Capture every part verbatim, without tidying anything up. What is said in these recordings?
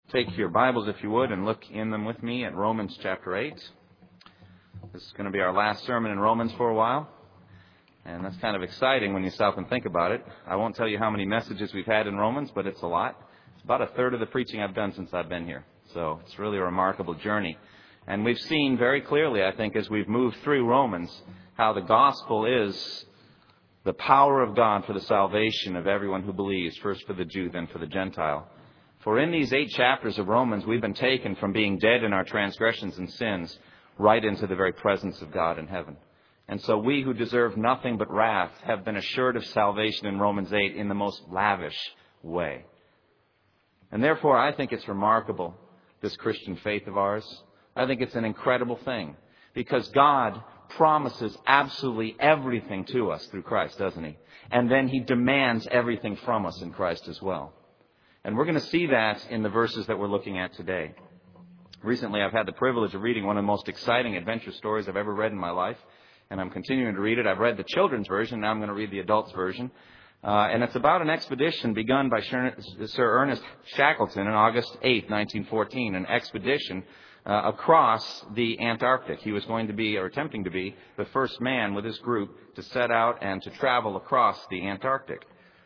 Take your Bibles, if you would, and look in them with me at Romans chapter eight. This is going to be our last sermon in Romans for a while. And that's kind of exciting when you stop and think about it. I won't tell you how many messages we've had in Romans, but it's a lot. It's about a third of the preaching I've done since I've been here. So it's really a remarkable journey. And we've seen very clearly, I think, as we've moved through Romans, how the gospel is the power of God for the salvation of everyone who believes, first for the Jew, then for the Gentile. For in these eight chapters of Romans, we've been taken from being dead in our transgressions and sins right into the very presence of God in heaven. And so we who deserve nothing but wrath have been assured of salvation in Romans eight in the most lavish way. And therefore, I think it's remarkable, this Christian faith of ours. I think it's an incredible thing because God promises absolutely everything to us through Christ, doesn't He? And then He demands everything from us in Christ as well. And we're going to see that in the verses that we're looking at today. Recently, I've had the privilege of reading one of the most exciting adventure stories I've ever read in my life. And I'm continuing to read it. I've read the children's version. Now I'm going to read the adults' version. Uh, and it's about an expedition begun by Sir Ernest Shackleton on August eighth, nineteen fourteen. An expedition uh, across the Antarctic. He was going to be, or attempting to be, the first man with his group to set out and to travel across the Antarctic.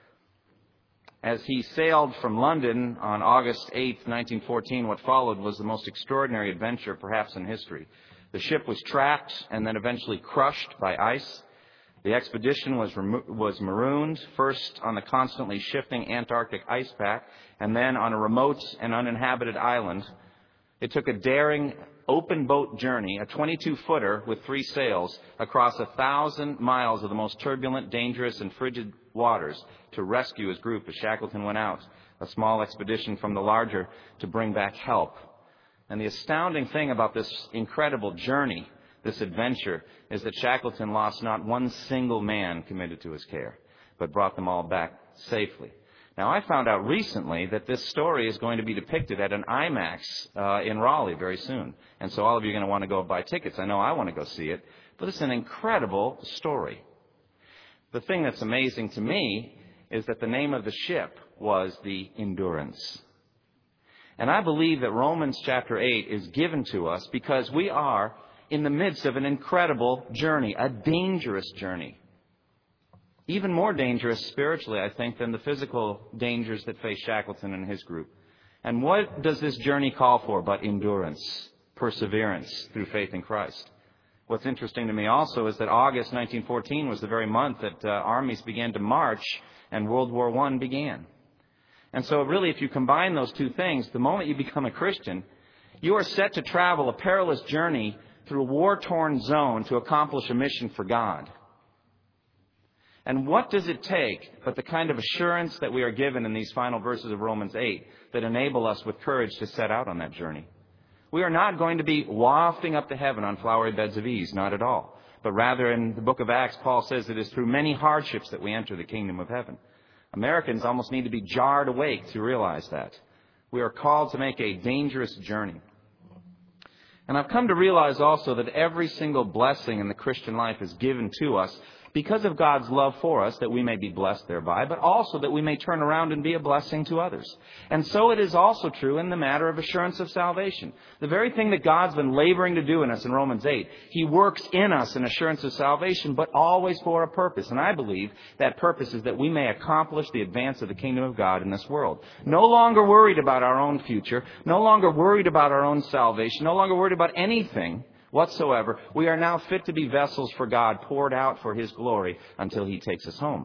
As he sailed from London on August eighth, nineteen fourteen, what followed was the most extraordinary adventure perhaps in history. The ship was trapped and then eventually crushed by ice. The expedition was remo- was marooned, first on the constantly shifting Antarctic ice pack and then on a remote and uninhabited island. It took a daring open boat journey, a twenty-two footer with three sails, across a thousand miles of the most turbulent, dangerous, and frigid waters to rescue his group as Shackleton went out, a small expedition from the larger to bring back help. And the astounding thing about this incredible journey, this adventure, is that Shackleton lost not one single man committed to his care, but brought them all back safely. Now, I found out recently that this story is going to be depicted at an IMAX uh, in Raleigh very soon. And so all of you are going to want to go buy tickets. I know I want to go see it. But it's an incredible story. The thing that's amazing to me is that the name of the ship was the Endurance. And I believe that Romans chapter eight is given to us because we are in the midst of an incredible journey, a dangerous journey. Even more dangerous spiritually, I think, than the physical dangers that face Shackleton and his group. And what does this journey call for but endurance, perseverance through faith in Christ? What's interesting to me also is that August nineteen fourteen was the very month that uh, armies began to march and World War One began. And so really, if you combine those two things, the moment you become a Christian, you are set to travel a perilous journey through a war-torn zone to accomplish a mission for God. And what does it take but the kind of assurance that we are given in these final verses of Romans eight that enable us with courage to set out on that journey? We are not going to be wafting up to heaven on flowery beds of ease, not at all. But rather, in the book of Acts, Paul says it is through many hardships that we enter the kingdom of heaven. Americans almost need to be jarred awake to realize that. We are called to make a dangerous journey. And I've come to realize also that every single blessing in the Christian life is given to us because of God's love for us, that we may be blessed thereby, but also that we may turn around and be a blessing to others. And so it is also true in the matter of assurance of salvation. The very thing that God's been laboring to do in us in Romans eight, He works in us in assurance of salvation, but always for a purpose. And I believe that purpose is that we may accomplish the advance of the kingdom of God in this world. No longer worried about our own future, no longer worried about our own salvation, no longer worried about anything whatsoever. We are now fit to be vessels for God, poured out for His glory until He takes us home.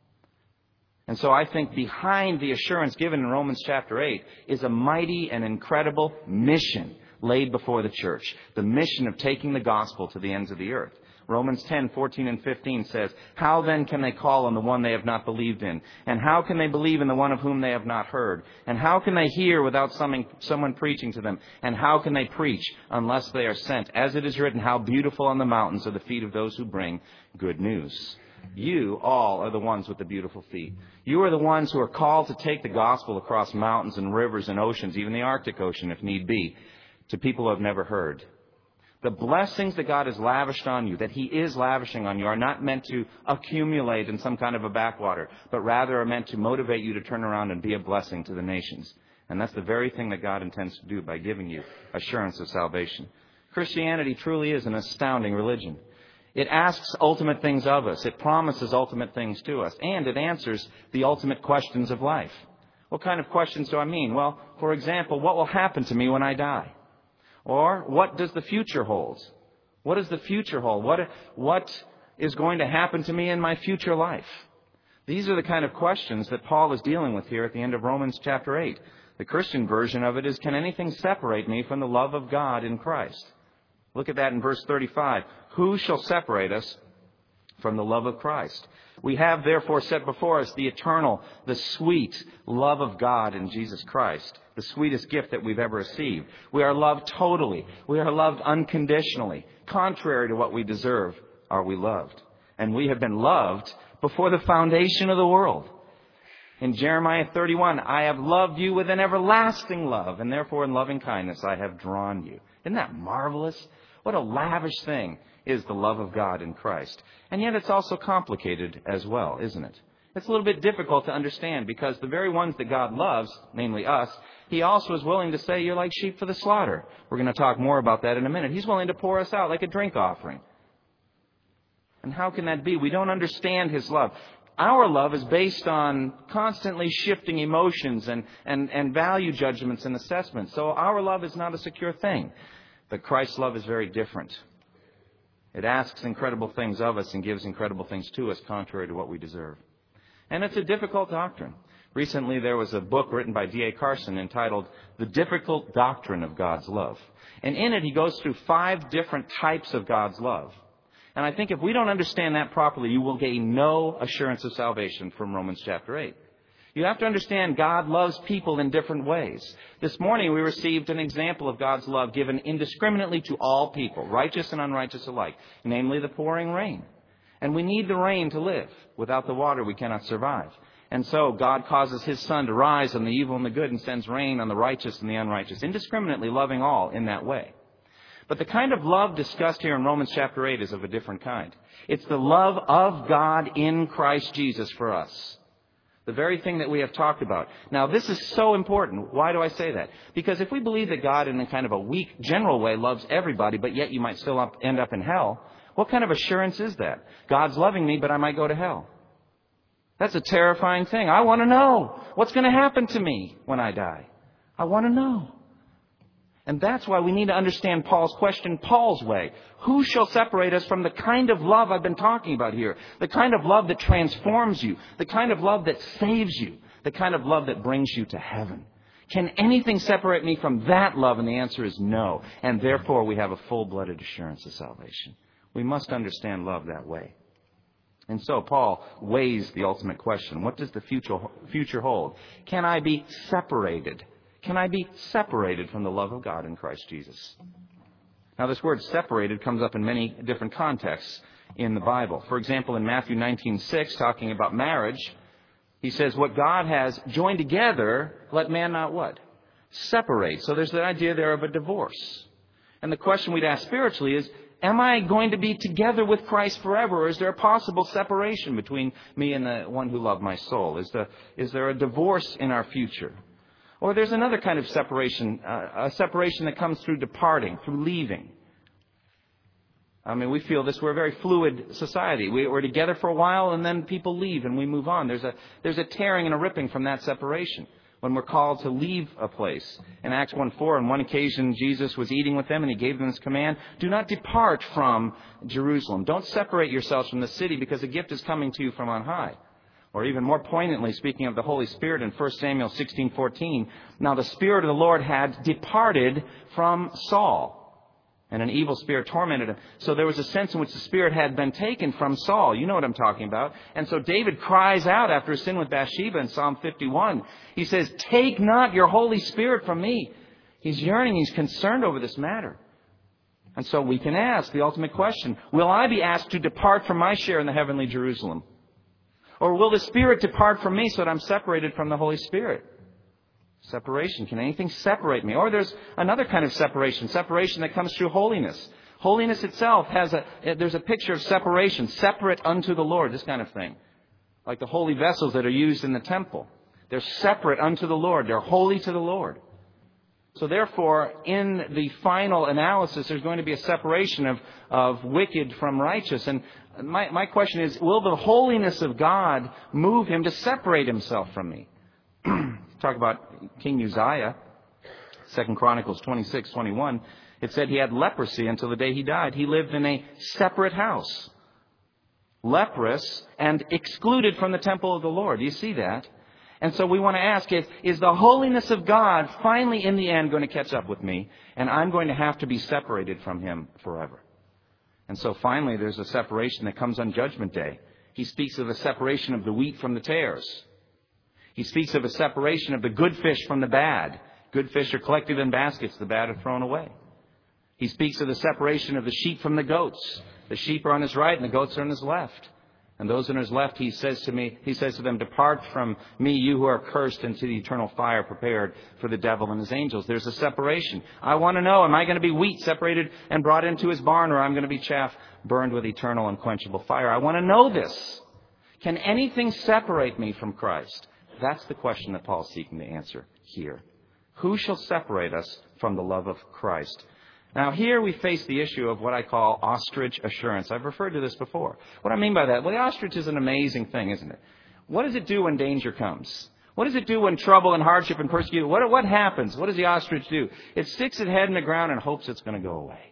And so I think behind the assurance given in Romans chapter eight is a mighty and incredible mission laid before the church. The mission of taking the gospel to the ends of the earth. Romans ten, fourteen and fifteen says, "How then can they call on the one they have not believed in? And how can they believe in the one of whom they have not heard? And how can they hear without someone preaching to them? And how can they preach unless they are sent? As it is written, how beautiful on the mountains are the feet of those who bring good news." You all are the ones with the beautiful feet. You are the ones who are called to take the gospel across mountains and rivers and oceans, even the Arctic Ocean if need be, to people who have never heard. The blessings that God has lavished on you, that He is lavishing on you, are not meant to accumulate in some kind of a backwater, but rather are meant to motivate you to turn around and be a blessing to the nations. And that's the very thing that God intends to do by giving you assurance of salvation. Christianity truly is an astounding religion. It asks ultimate things of us. It promises ultimate things to us. And it answers the ultimate questions of life. What kind of questions do I mean? Well, for example, what will happen to me when I die? Or what does the future hold? What does the future hold? What, what is going to happen to me in my future life? These are the kind of questions that Paul is dealing with here at the end of Romans chapter eight. The Christian version of it is, can anything separate me from the love of God in Christ? Look at that in verse thirty-five. Who shall separate us from the love of Christ? We have therefore set before us the eternal, the sweet love of God in Jesus Christ, the sweetest gift that we've ever received. We are loved totally. We are loved unconditionally. Contrary to what we deserve, are we loved. And we have been loved before the foundation of the world. In Jeremiah thirty-one, I have loved you with an everlasting love, and therefore in loving kindness I have drawn you. Isn't that marvelous? What a lavish thing is the love of God in Christ. And yet it's also complicated as well, isn't it? It's a little bit difficult to understand because the very ones that God loves, namely us, He also is willing to say you're like sheep for the slaughter. We're going to talk more about that in a minute. He's willing to pour us out like a drink offering. And how can that be? We don't understand His love. Our love is based on constantly shifting emotions and, and, and value judgments and assessments. So our love is not a secure thing. But Christ's love is very different. It asks incredible things of us and gives incredible things to us contrary to what we deserve. And it's a difficult doctrine. Recently there was a book written by D A Carson entitled The Difficult Doctrine of God's Love. And in it he goes through five different types of God's love. And I think if we don't understand that properly, you will gain no assurance of salvation from Romans chapter eight. You have to understand God loves people in different ways. This morning we received an example of God's love given indiscriminately to all people, righteous and unrighteous alike, namely the pouring rain. And we need the rain to live. Without the water we cannot survive. And so God causes His sun to rise on the evil and the good and sends rain on the righteous and the unrighteous, indiscriminately loving all in that way. But the kind of love discussed here in Romans chapter eight is of a different kind. It's the love of God in Christ Jesus for us. The very thing that we have talked about. Now, this is so important. Why do I say that? Because if we believe that God in a kind of a weak, general way loves everybody, but yet you might still up, end up in hell, what kind of assurance is that? God's loving me, but I might go to hell. That's a terrifying thing. I want to know what's going to happen to me when I die. I want to know. And that's why we need to understand Paul's question Paul's way. Who shall separate us from the kind of love I've been talking about here? The kind of love that transforms you. The kind of love that saves you. The kind of love that brings you to heaven. Can anything separate me from that love? And the answer is no. And therefore we have a full-blooded assurance of salvation. We must understand love that way. And so Paul weighs the ultimate question. What does the future, future hold? Can I be separated? Can I be separated from the love of God in Christ Jesus? Now, this word separated comes up in many different contexts in the Bible. For example, in Matthew nineteen six, talking about marriage, he says, what God has joined together, let man not what? Separate. So there's the idea there of a divorce. And the question we'd ask spiritually is, am I going to be together with Christ forever, or is there a possible separation between me and the one who loved my soul? Is, the, is there a divorce in our future? Or there's another kind of separation, uh, a separation that comes through departing, through leaving. I mean, we feel this, we're a very fluid society. We, we're together for a while and then people leave and we move on. There's a, there's a tearing and a ripping from that separation when we're called to leave a place. In Acts one four, on one occasion, Jesus was eating with them and He gave them this command, do not depart from Jerusalem. Don't separate yourselves from the city because a gift is coming to you from on high. Or even more poignantly, speaking of the Holy Spirit in First Samuel sixteen fourteen, now the Spirit of the Lord had departed from Saul, and an evil spirit tormented him. So there was a sense in which the Spirit had been taken from Saul. You know what I'm talking about. And so David cries out after his sin with Bathsheba in Psalm fifty-one. He says, take not your Holy Spirit from me. He's yearning, he's concerned over this matter. And so we can ask the ultimate question, will I be asked to depart from my share in the heavenly Jerusalem? Or will the Spirit depart from me so that I'm separated from the Holy Spirit? Separation. Can anything separate me? Or there's another kind of separation. Separation that comes through holiness. Holiness itself has a, there's a picture of separation. Separate unto the Lord. This kind of thing. Like the holy vessels that are used in the temple. They're separate unto the Lord. They're holy to the Lord. So therefore, in the final analysis, there's going to be a separation of, of wicked from righteous. And my, my question is, will the holiness of God move him to separate himself from me? Talk about King Uzziah, Second Chronicles twenty-six, twenty-one. It said he had leprosy until the day he died. He lived in a separate house, leprous and excluded from the temple of the Lord. Do you see that? And so we want to ask, is, is the holiness of God finally in the end going to catch up with me? And I'm going to have to be separated from him forever. And so finally there's a separation that comes on Judgment Day. He speaks of a separation of the wheat from the tares. He speaks of a separation of the good fish from the bad. Good fish are collected in baskets, the bad are thrown away. He speaks of the separation of the sheep from the goats. The sheep are on his right and the goats are on his left. And those on his left, he says to me, he says to them, depart from me, you who are cursed, into the eternal fire prepared for the devil and his angels. There's a separation. I want to know, am I going to be wheat separated and brought into his barn, or I'm going to be chaff burned with eternal unquenchable fire? I want to know this. Can anything separate me from Christ? That's the question that Paul's seeking to answer here. Who shall separate us from the love of Christ? Now, here we face the issue of what I call ostrich assurance. I've referred to this before. What I mean by that? Well, the ostrich is an amazing thing, isn't it? What does it do when danger comes? What does it do when trouble and hardship and persecution? What, what happens? What does the ostrich do? It sticks its head in the ground and hopes it's going to go away.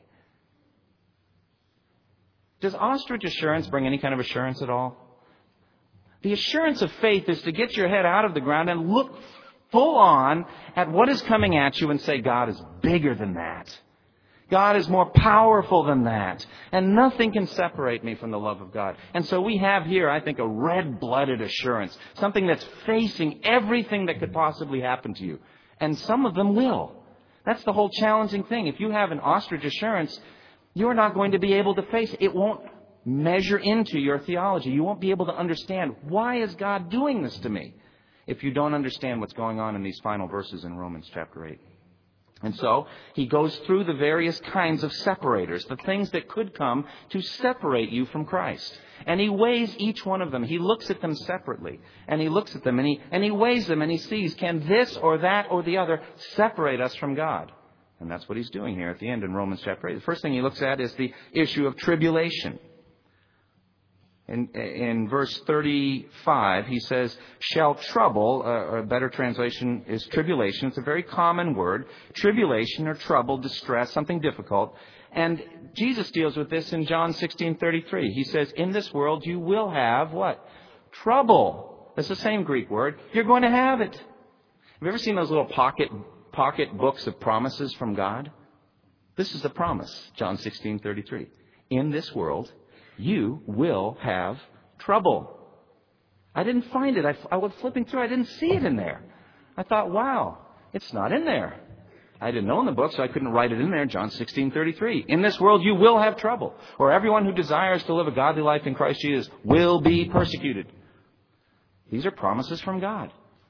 Does ostrich assurance bring any kind of assurance at all? The assurance of faith is to get your head out of the ground and look full on at what is coming at you and say, God is bigger than that. God is more powerful than that. And nothing can separate me from the love of God. And so we have here, I think, a red-blooded assurance. Something that's facing everything that could possibly happen to you. And some of them will. That's the whole challenging thing. If you have an ostrich assurance, you're not going to be able to face it. It won't measure into your theology. You won't be able to understand, why is God doing this to me? If you don't understand what's going on in these final verses in Romans chapter eight. And so he goes through the various kinds of separators, the things that could come to separate you from Christ. And he weighs each one of them. He looks at them separately. And he looks at them and he, and he weighs them and he sees, can this or that or the other separate us from God? And that's what he's doing here at the end in Romans chapter eight. The first thing he looks at is the issue of tribulation. In, in verse thirty-five, he says, shall trouble, uh, or a better translation is tribulation. It's a very common word. Tribulation or trouble, distress, something difficult. And Jesus deals with this in John sixteen thirty-three. He says, in this world you will have what? Trouble. That's the same Greek word. You're going to have it. Have you ever seen those little pocket, pocket books of promises from God? This is the promise, John sixteen thirty-three. In this world you will have trouble. I didn't find it. I, I was flipping through. I didn't see it in there. I thought, wow, it's not in there. I didn't know in the book, so I couldn't write it in there. John sixteen thirty-three. In this world you will have trouble. Or everyone who desires to live a godly life in Christ Jesus will be persecuted. These are promises from God.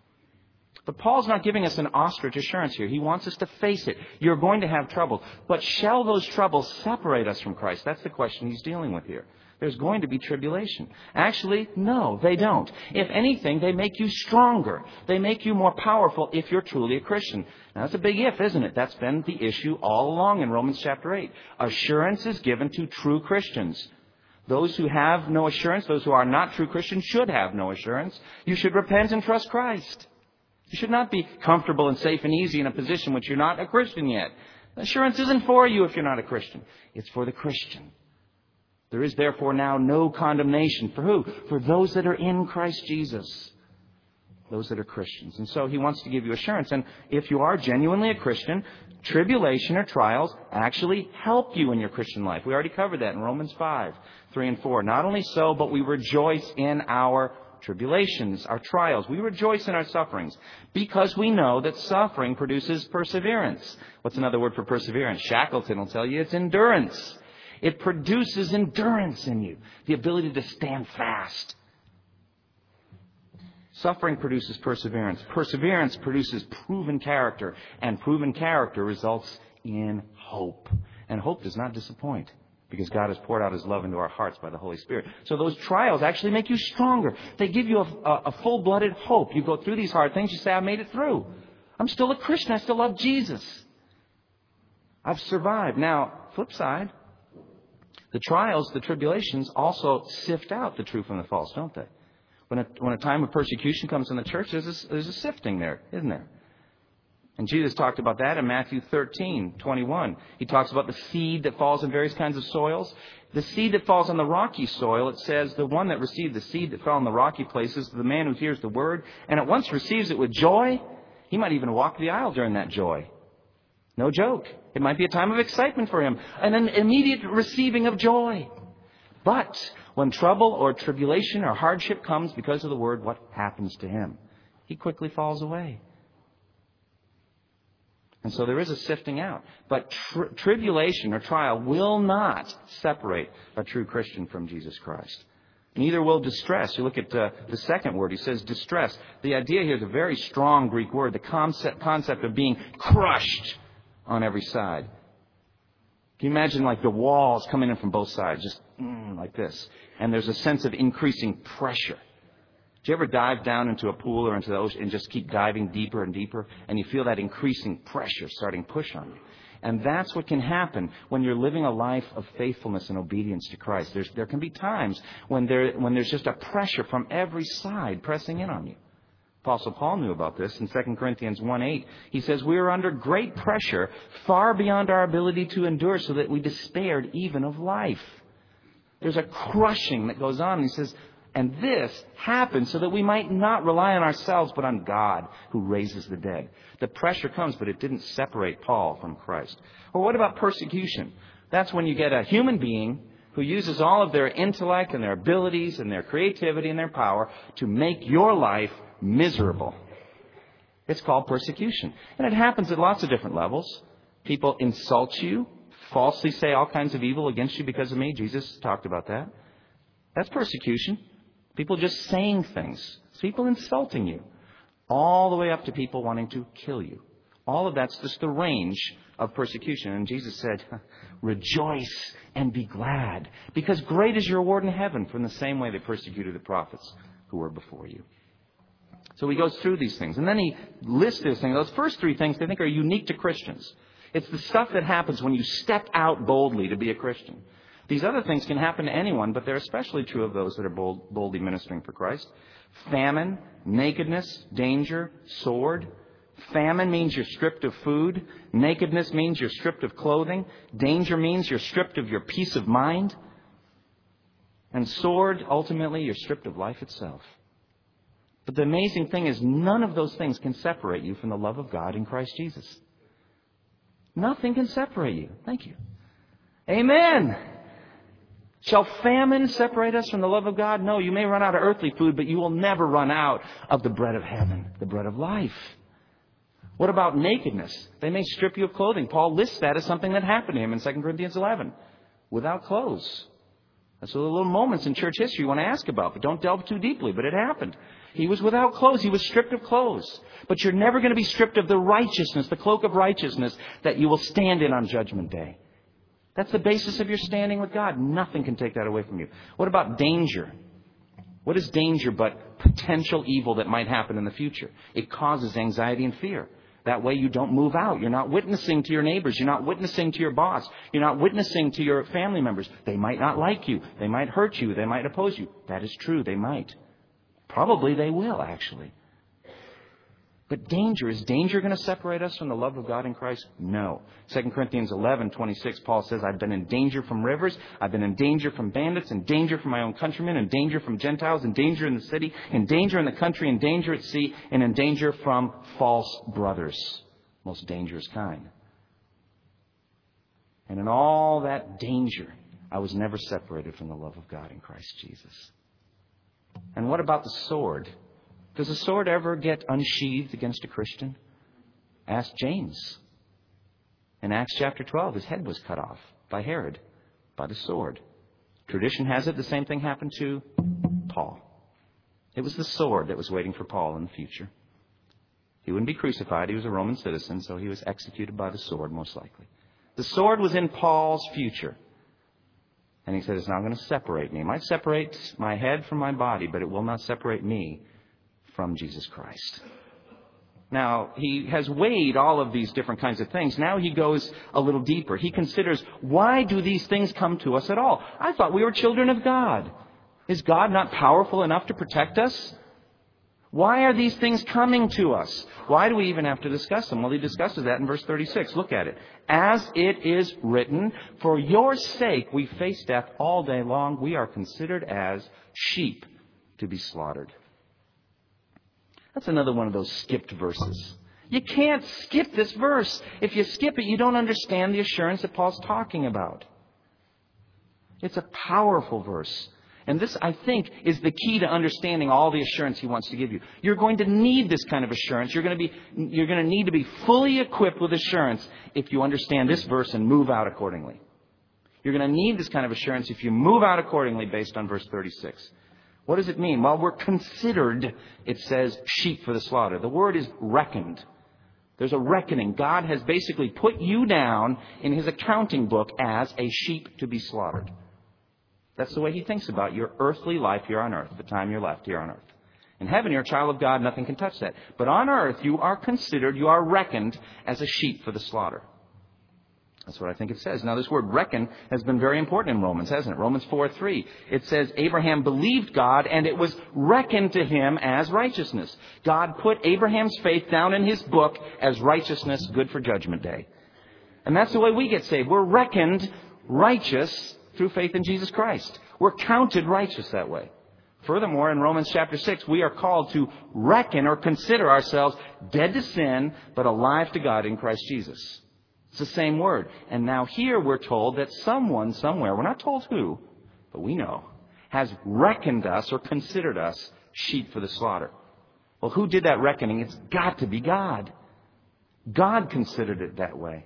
But Paul's not giving us an ostrich assurance here. He wants us to face it. You're going to have trouble. But shall those troubles separate us from Christ? That's the question he's dealing with here. There's going to be tribulation. Actually, no, they don't. If anything, they make you stronger. They make you more powerful if you're truly a Christian. Now, that's a big if, isn't it? That's been the issue all along in Romans chapter eight. Assurance is given to true Christians. Those who have no assurance, those who are not true Christians, should have no assurance. You should repent and trust Christ. You should not be comfortable and safe and easy in a position which you're not a Christian yet. Assurance isn't for you if you're not a Christian. It's for the Christian. There is therefore now no condemnation. For who? For those that are in Christ Jesus. Those that are Christians. And so he wants to give you assurance. And if you are genuinely a Christian, tribulation or trials actually help you in your Christian life. We already covered that in Romans five, three and four. Not only so, but we rejoice in our tribulations, our trials. We rejoice in our sufferings because we know that suffering produces perseverance. What's another word for perseverance? Shackleton will tell you it's endurance. It produces endurance in you, the ability to stand fast. Suffering produces perseverance. Perseverance produces proven character, and proven character results in hope. And hope does not disappoint. because God has poured out His love into our hearts by the Holy Spirit. So those trials actually make you stronger. They give you a, a, a full-blooded hope. You go through these hard things, you say, I made it through. I'm still a Christian. I still love Jesus. I've survived. Now, flip side, the trials, the tribulations also sift out the true from the false, don't they? When a, when a time of persecution comes in the church, there's a, there's a sifting there, isn't there? And Jesus talked about that in Matthew thirteen twenty-one. He talks about the seed that falls in various kinds of soils. The seed that falls on the rocky soil, it says the one that received the seed that fell on the rocky places, the man who hears the word, and at once receives it with joy, he might even walk the aisle during that joy. No joke. It might be a time of excitement for him, and an immediate receiving of joy. But when trouble or tribulation or hardship comes because of the word, what happens to him? He quickly falls away. And so there is a sifting out. But tri- tribulation or trial will not separate a true Christian from Jesus Christ. Neither will distress. You look at uh, the second word. He says distress. The idea here is a very strong Greek word. The concept, concept of being crushed on every side. Can you imagine like the walls coming in from both sides, just mm, like this? And there's a sense of increasing pressure. Do you ever dive down into a pool or into the ocean and just keep diving deeper and deeper, and you feel that increasing pressure starting to push on you? And that's what can happen when you're living a life of faithfulness and obedience to Christ. There's, there can be times when, there, when there's just a pressure from every side pressing in on you. Apostle Paul knew about this in Second Corinthians one eight. He says, we are under great pressure, far beyond our ability to endure, so that we despaired even of life. There's a crushing that goes on. He says, and this happened so that we might not rely on ourselves, but on God who raises the dead. The pressure comes, but it didn't separate Paul from Christ. Or what about persecution? That's when you get a human being who uses all of their intellect and their abilities and their creativity and their power to make your life miserable. It's called persecution. And it happens at lots of different levels. People insult you, falsely say all kinds of evil against you because of me. Jesus talked about that. That's persecution. People just saying things. People insulting you. All the way up to people wanting to kill you. All of that's just the range of persecution. And Jesus said, rejoice and be glad, because great is your reward in heaven from the same way they persecuted the prophets who were before you. So he goes through these things. And then he lists these things. Those first three things I think are unique to Christians. It's the stuff that happens when you step out boldly to be a Christian. These other things can happen to anyone, but they're especially true of those that are bold, boldly ministering for Christ. Famine, nakedness, danger, sword. Famine means you're stripped of food. Nakedness means you're stripped of clothing. Danger means you're stripped of your peace of mind. And sword, ultimately, you're stripped of life itself. But the amazing thing is none of those things can separate you from the love of God in Christ Jesus. Nothing can separate you. Thank you. Amen. Shall famine separate us from the love of God? No, you may run out of earthly food, but you will never run out of the bread of heaven, the bread of life. What about nakedness? They may strip you of clothing. Paul lists that as something that happened to him in Second Corinthians eleven. Without clothes. That's the little moments in church history you want to ask about, but don't delve too deeply. But it happened. He was without clothes. He was stripped of clothes. But you're never going to be stripped of the righteousness, the cloak of righteousness that you will stand in on Judgment Day. That's the basis of your standing with God. Nothing can take that away from you. What about danger? What is danger but potential evil that might happen in the future? It causes anxiety and fear. That way you don't move out. You're not witnessing to your neighbors. You're not witnessing to your boss. You're not witnessing to your family members. They might not like you. They might hurt you. They might oppose you. That is true. They might. Probably they will, actually. But danger, is danger going to separate us from the love of God in Christ? No. Second Corinthians eleven twenty-six, Paul says, I've been in danger from rivers, I've been in danger from bandits, in danger from my own countrymen, in danger from Gentiles, in danger in the city, in danger in the country, in danger at sea, and in danger from false brothers. Most dangerous kind. And in all that danger, I was never separated from the love of God in Christ Jesus. And what about the sword? Does a sword ever get unsheathed against a Christian? Ask James. In Acts chapter twelve, his head was cut off by Herod, by the sword. Tradition has it the same thing happened to Paul. It was the sword that was waiting for Paul in the future. He wouldn't be crucified. He was a Roman citizen, so he was executed by the sword, most likely. The sword was in Paul's future. And he said, it's not going to separate me. It might separate my head from my body, but it will not separate me from Jesus Christ. Now, he has weighed all of these different kinds of things. Now he goes a little deeper. He considers, why do these things come to us at all? I thought we were children of God. Is God not powerful enough to protect us? Why are these things coming to us? Why do we even have to discuss them? Well, he discusses that in verse thirty-six. Look at it. As it is written, for your sake we face death all day long. We are considered as sheep to be slaughtered. That's another one of those skipped verses. You can't skip this verse. If you skip it, you don't understand the assurance that Paul's talking about. It's a powerful verse. And this, I think, is the key to understanding all the assurance he wants to give you. You're going to need this kind of assurance. You're going to be, you're going to need to be fully equipped with assurance if you understand this verse and move out accordingly. You're going to need this kind of assurance if you move out accordingly based on verse thirty-six. What does it mean? Well, we're considered, it says, sheep for the slaughter. The word is reckoned. There's a reckoning. God has basically put you down in his accounting book as a sheep to be slaughtered. That's the way he thinks about your earthly life here on earth, the time you're left here on earth. In heaven, you're a child of God. Nothing can touch that. But on earth, you are considered, you are reckoned as a sheep for the slaughter. That's what I think it says. Now, this word reckon has been very important in Romans, hasn't it? Romans four three. It says, Abraham believed God, and it was reckoned to him as righteousness. God put Abraham's faith down in his book as righteousness, good for judgment day. And that's the way we get saved. We're reckoned righteous through faith in Jesus Christ. We're counted righteous that way. Furthermore, in Romans chapter six, we are called to reckon or consider ourselves dead to sin, but alive to God in Christ Jesus. It's the same word. And now here we're told that someone somewhere, we're not told who, but we know, has reckoned us or considered us sheep for the slaughter. Well, who did that reckoning? It's got to be God. God considered it that way.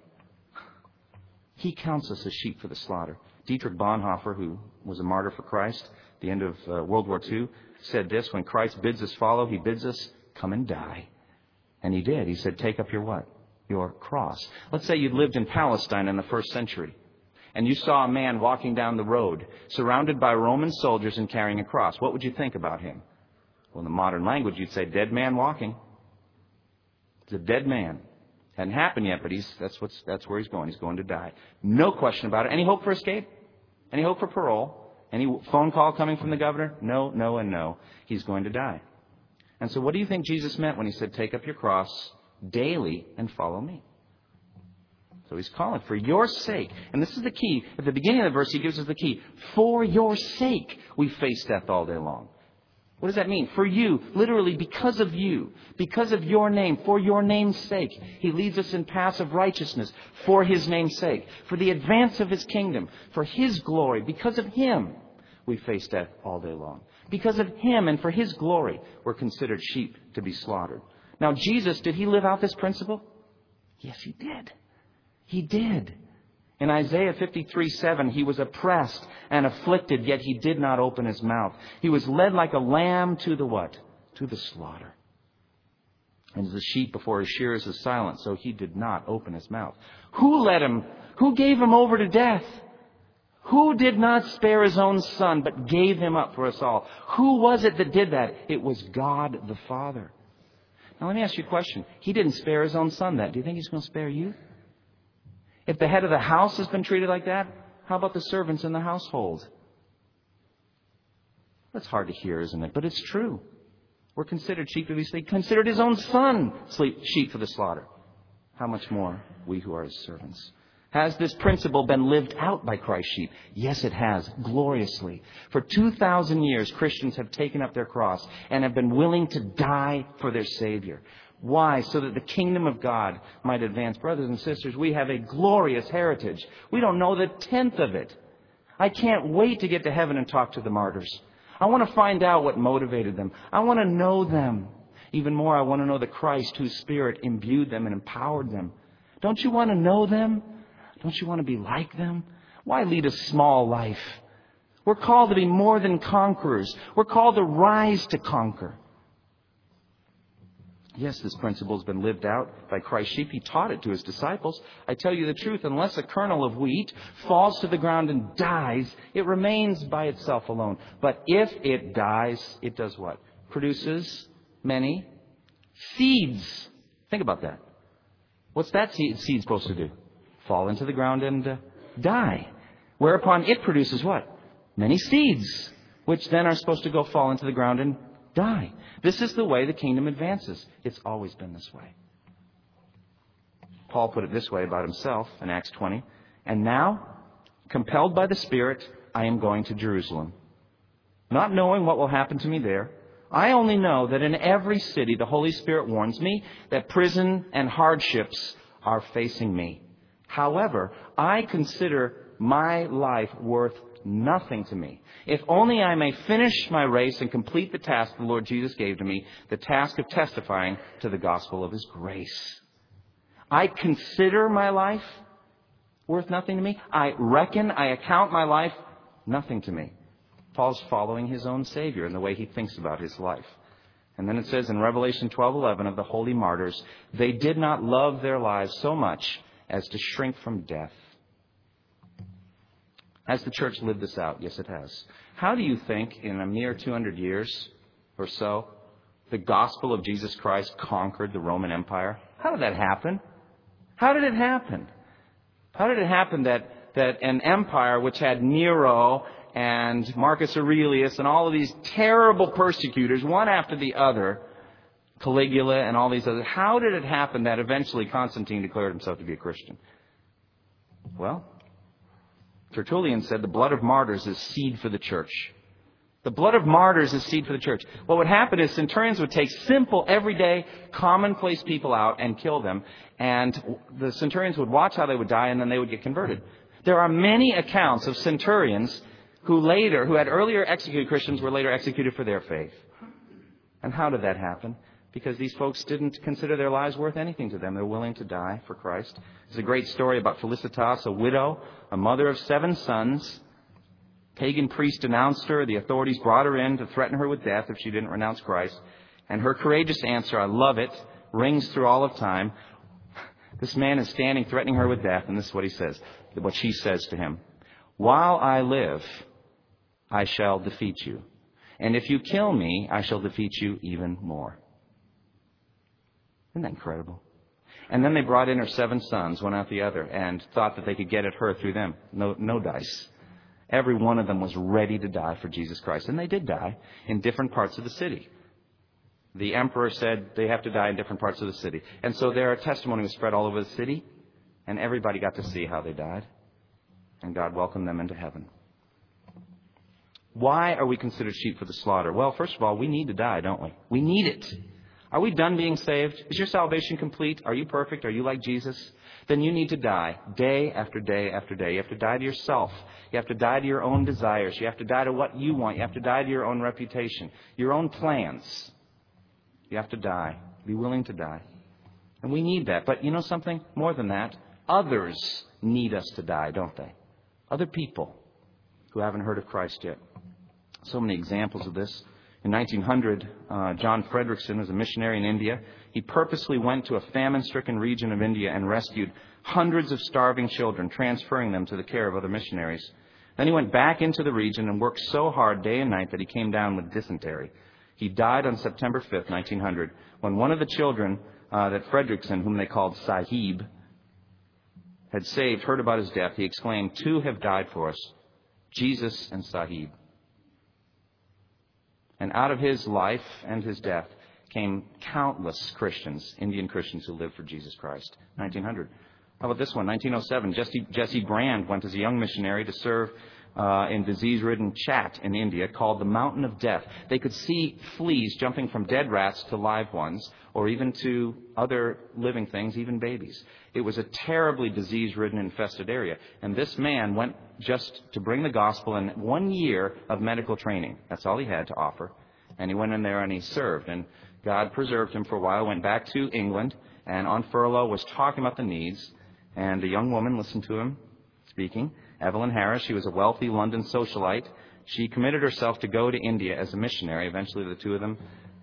He counts us as sheep for the slaughter. Dietrich Bonhoeffer, who was a martyr for Christ at the end of uh, World War Two, said this, when Christ bids us follow, he bids us come and die. And he did. He said, take up your what? Your cross. Let's say you'd lived in Palestine in the first century, and you saw a man walking down the road, surrounded by Roman soldiers and carrying a cross. What would you think about him? Well, in the modern language, you'd say, dead man walking. It's a dead man. Hadn't happened yet, but he's that's what's that's where he's going. He's going to die. No question about it. Any hope for escape? Any hope for parole? Any phone call coming from the governor? No, no, and no. He's going to die. And so what do you think Jesus meant when he said, take up your cross daily and follow me? So he's calling for your sake. And this is the key. At the beginning of the verse, he gives us the key. For your sake, we face death all day long. What does that mean? For you, literally because of you, because of your name, for your name's sake. He leads us in paths of righteousness for his name's sake, for the advance of his kingdom, for his glory. Because of him, we face death all day long. Because of him and for his glory, we're considered sheep to be slaughtered. Now, Jesus, did he live out this principle? Yes, he did. He did. In Isaiah fifty-three seven, he was oppressed and afflicted, yet he did not open his mouth. He was led like a lamb to the what? To the slaughter. And the sheep before his shearers is silent, so he did not open his mouth. Who led him? Who gave him over to death? Who did not spare his own son, but gave him up for us all? Who was it that did that? It was God the Father. Now let me ask you a question. He didn't spare his own son that. Do you think he's going to spare you? If the head of the house has been treated like that, how about the servants in the household? That's hard to hear, isn't it? But it's true. We're considered sheep to be slaughtered. He considered his own son sheep for the slaughter. How much more we who are his servants? Has this principle been lived out by Christ's sheep? Yes, it has, gloriously. For two thousand years, Christians have taken up their cross and have been willing to die for their Savior. Why? So that the kingdom of God might advance. Brothers and sisters, we have a glorious heritage. We don't know the tenth of it. I can't wait to get to heaven and talk to the martyrs. I want to find out what motivated them. I want to know them. Even more, I want to know the Christ whose Spirit imbued them and empowered them. Don't you want to know them? Don't you want to be like them? Why lead a small life? We're called to be more than conquerors. We're called to rise to conquer. Yes, this principle has been lived out by Christ's sheep. He taught it to his disciples. I tell you the truth, unless a kernel of wheat falls to the ground and dies, it remains by itself alone. But if it dies, it does what? Produces many seeds. Think about that. What's that seed, seed supposed to do? Fall into the ground and uh, die. Whereupon it produces what? Many seeds, which then are supposed to go fall into the ground and die. This is the way the kingdom advances. It's always been this way. Paul put it this way about himself in Acts twenty. And now, compelled by the Spirit, I am going to Jerusalem, not knowing what will happen to me there. I only know that in every city the Holy Spirit warns me that prison and hardships are facing me. However, I consider my life worth nothing to me, if only I may finish my race and complete the task the Lord Jesus gave to me, the task of testifying to the gospel of His grace. I consider my life worth nothing to me. I reckon, I account my life nothing to me. Paul's following his own Savior in the way he thinks about his life. And then it says in Revelation twelve eleven of the holy martyrs, they did not love their lives so much as to shrink from death. Has the church lived this out? Yes, it has. How do you think in a mere two hundred years or so, the gospel of Jesus Christ conquered the Roman Empire? How did that happen? How did it happen? How did it happen that, that an empire which had Nero and Marcus Aurelius and all of these terrible persecutors, one after the other, Caligula and all these others, how did it happen that eventually Constantine declared himself to be a Christian? Well, Tertullian said the blood of martyrs is seed for the church. The blood of martyrs is seed for the church. What would happen is centurions would take simple, everyday, commonplace people out and kill them. And the centurions would watch how they would die, and then they would get converted. There are many accounts of centurions who later, who had earlier executed Christians, were later executed for their faith. And how did that happen? Because these folks didn't consider their lives worth anything to them. They're willing to die for Christ. There's a great story about Felicitas, a widow, a mother of seven sons. Pagan priest denounced her. The authorities brought her in to threaten her with death if she didn't renounce Christ. And her courageous answer, I love it, rings through all of time. This man is standing threatening her with death, and this is what he says, what she says to him. While I live, I shall defeat you. And if you kill me, I shall defeat you even more. Isn't that incredible? And then they brought in her seven sons, one after the other, and thought that they could get at her through them. No, no dice. Every one of them was ready to die for Jesus Christ. And they did die in different parts of the city. The emperor said they have to die in different parts of the city. And so their testimony was spread all over the city, and everybody got to see how they died. And God welcomed them into heaven. Why are we considered sheep for the slaughter? Well, first of all, we need to die, don't we? We need it. Are we done being saved? Is your salvation complete? Are you perfect? Are you like Jesus? Then you need to die day after day after day. You have to die to yourself. You have to die to your own desires. You have to die to what you want. You have to die to your own reputation, your own plans. You have to die. Be willing to die. And we need that. But you know something? More than that, others need us to die, don't they? Other people who haven't heard of Christ yet. So many examples of this. In nineteen hundred, uh, John Fredrickson was a missionary in India. He purposely went to a famine-stricken region of India and rescued hundreds of starving children, transferring them to the care of other missionaries. Then he went back into the region and worked so hard day and night that he came down with dysentery. He died on September fifth, nineteen hundred, when one of the children uh, that Fredrickson, whom they called Sahib, had saved, heard about his death. He exclaimed, "Two have died for us, Jesus and Sahib." And out of his life and his death came countless Christians, Indian Christians who lived for Jesus Christ. nineteen hundred. How about this one? nineteen oh seven, Jesse, Jesse Brand went as a young missionary to serve uh, in disease-ridden Chat in India called the Mountain of Death. They could see fleas jumping from dead rats to live ones, or even to other living things, even babies. It was a terribly disease-ridden, infested area. And this man went just to bring the gospel in one year of medical training. That's all he had to offer. And he went in there and he served. And God preserved him for a while, went back to England, and on furlough was talking about the needs. And a young woman listened to him speaking, Evelyn Harris. She was a wealthy London socialite. She committed herself to go to India as a missionary. Eventually the two of them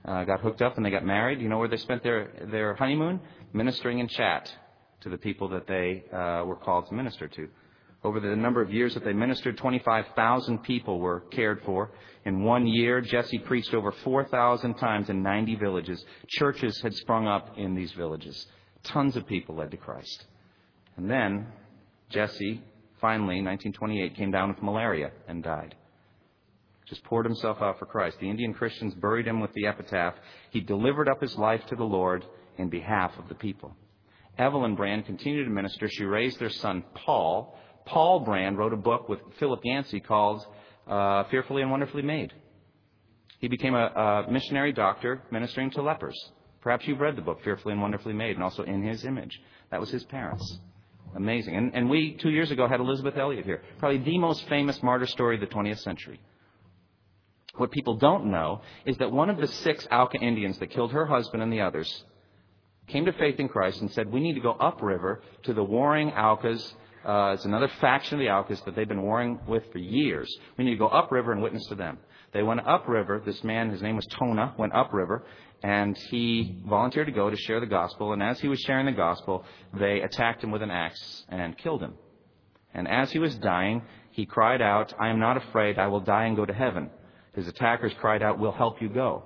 uh, got hooked up and they got married. You know where they spent their, their honeymoon? Ministering in chat to the people that they uh, were called to minister to. Over the number of years that they ministered, twenty-five thousand people were cared for. In one year, Jesse preached over four thousand times in ninety villages. Churches had sprung up in these villages. Tons of people led to Christ. And then Jesse, finally, in nineteen twenty-eight, came down with malaria and died. Just poured himself out for Christ. The Indian Christians buried him with the epitaph, "He delivered up his life to the Lord in behalf of the people." Evelyn Brand continued to minister. She raised their son, Paul. Paul Brand wrote a book with Philip Yancey called uh, Fearfully and Wonderfully Made. He became a, a missionary doctor ministering to lepers. Perhaps you've read the book, Fearfully and Wonderfully Made, and also In His Image. That was his parents. Amazing. And, and we, two years ago, had Elizabeth Elliot here. Probably the most famous martyr story of the twentieth century. What people don't know is that one of the six Auca Indians that killed her husband and the others came to faith in Christ and said, we need to go upriver to the warring Aucas. Uh, it's another faction of the Aucas that they've been warring with for years. We need to go upriver and witness to them. They went upriver. This man, his name was Tona, went upriver, and he volunteered to go to share the gospel. And as he was sharing the gospel, they attacked him with an axe and killed him. And as he was dying, he cried out, "I am not afraid. I will die and go to heaven." His attackers cried out, "We'll help you go."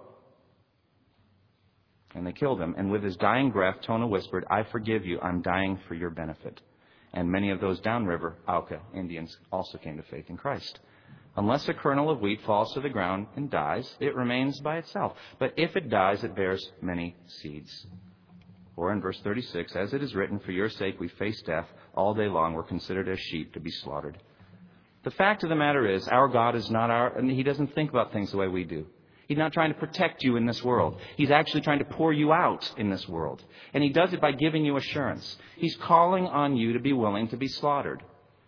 And they killed him. And with his dying breath, Tona whispered, "I forgive you. I'm dying for your benefit." And many of those downriver Auca Indians also came to faith in Christ. Unless a kernel of wheat falls to the ground and dies, it remains by itself. But if it dies, it bears many seeds. Or in verse thirty-six, as it is written, "For your sake we face death. All day long we're considered as sheep to be slaughtered." The fact of the matter is, our God is not our, and He doesn't think about things the way we do. He's not trying to protect you in this world. He's actually trying to pour you out in this world. And He does it by giving you assurance. He's calling on you to be willing to be slaughtered.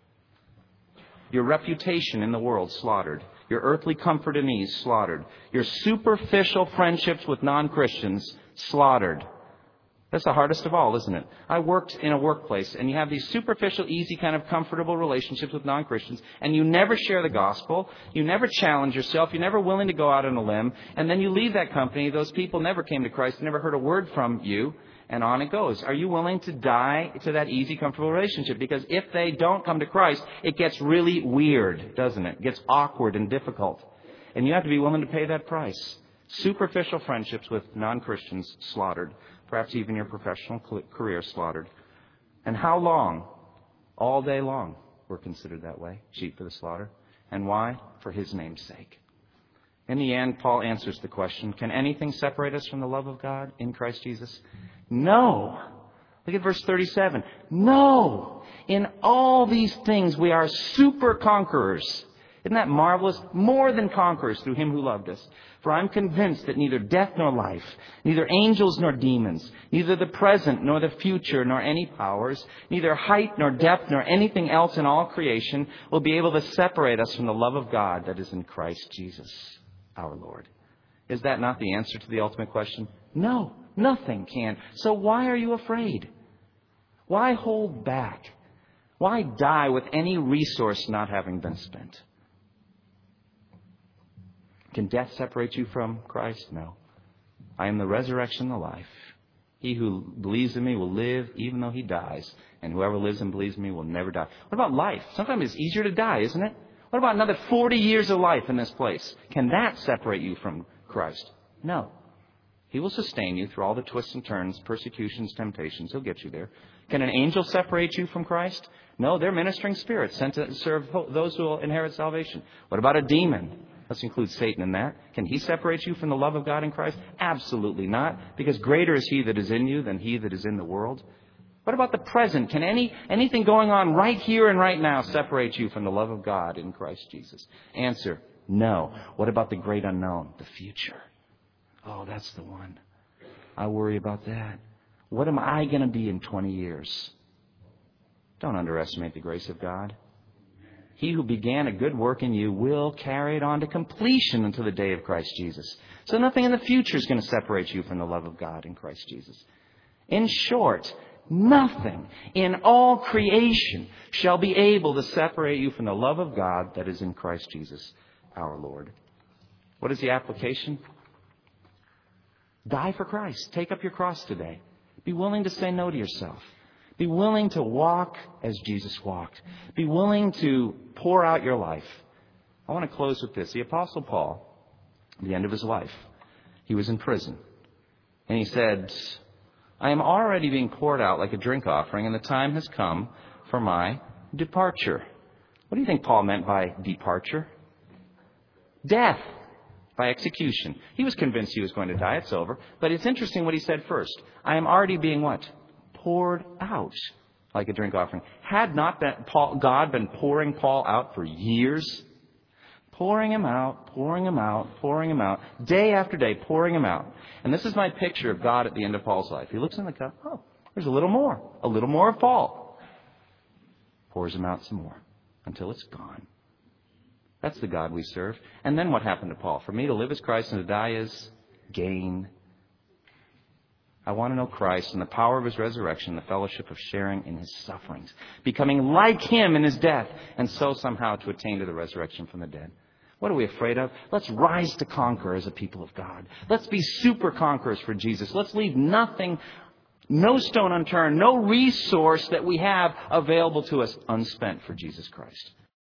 Your reputation in the world slaughtered. Your earthly comfort and ease slaughtered. Your superficial friendships with non-Christians slaughtered. That's the hardest of all, isn't it? I worked in a workplace, and you have these superficial, easy, kind of comfortable relationships with non-Christians, and you never share the gospel, you never challenge yourself, you're never willing to go out on a limb, and then you leave that company, those people never came to Christ, never heard a word from you, and on it goes. Are you willing to die to that easy, comfortable relationship? Because if they don't come to Christ, it gets really weird, doesn't it? It gets awkward and difficult. And you have to be willing to pay that price. Superficial friendships with non-Christians slaughtered. Perhaps even your professional career slaughtered. And how long? All day long we're considered that way, sheep for the slaughter. And why? For His name's sake. In the end, Paul answers the question, can anything separate us from the love of God in Christ Jesus? No. Look at verse thirty-seven. No. In all these things we are super conquerors. Isn't that marvelous? More than conquerors through Him who loved us. For I'm convinced that neither death nor life, neither angels nor demons, neither the present nor the future nor any powers, neither height nor depth nor anything else in all creation will be able to separate us from the love of God that is in Christ Jesus, our Lord. Is that not the answer to the ultimate question? No, nothing can. So why are you afraid? Why hold back? Why die with any resource not having been spent? Can death separate you from Christ? No. I am the resurrection and the life. He who believes in me will live even though he dies. And whoever lives and believes in me will never die. What about life? Sometimes it's easier to die, isn't it? What about another forty years of life in this place? Can that separate you from Christ? No. He will sustain you through all the twists and turns, persecutions, temptations. He'll get you there. Can an angel separate you from Christ? No, they're ministering spirits sent to serve those who will inherit salvation. What about a demon? Let's include Satan in that. Can he separate you from the love of God in Christ? Absolutely not, because greater is He that is in you than he that is in the world. What about the present? Can any anything going on right here and right now separate you from the love of God in Christ Jesus? Answer, no. What about the great unknown, the future? Oh, that's the one. I worry about that. What am I going to be in twenty years? Don't underestimate the grace of God. He who began a good work in you will carry it on to completion until the day of Christ Jesus. So nothing in the future is going to separate you from the love of God in Christ Jesus. In short, nothing in all creation shall be able to separate you from the love of God that is in Christ Jesus, our Lord. What is the application? Die for Christ. Take up your cross today. Be willing to say no to yourself. Be willing to walk as Jesus walked. Be willing to pour out your life. I want to close with this. The Apostle Paul, at the end of his life, he was in prison. And he said, I am already being poured out like a drink offering, and the time has come for my departure. What do you think Paul meant by departure? Death. By execution. He was convinced he was going to die. It's over. But it's interesting what he said first. I am already being what? Poured out like a drink offering. Had not been Paul, God been pouring Paul out for years? Pouring him out, pouring him out, pouring him out, day after day, pouring him out. And this is my picture of God at the end of Paul's life. He looks in the cup. Oh, there's a little more. A little more of Paul. Pours him out some more until it's gone. That's the God we serve. And then what happened to Paul? For me to live as Christ and to die is gain. I want to know Christ and the power of his resurrection, the fellowship of sharing in his sufferings, becoming like him in his death, and so somehow to attain to the resurrection from the dead. What are we afraid of? Let's rise to conquer as a people of God. Let's be super conquerors for Jesus. Let's leave nothing, no stone unturned, no resource that we have available to us unspent for Jesus Christ.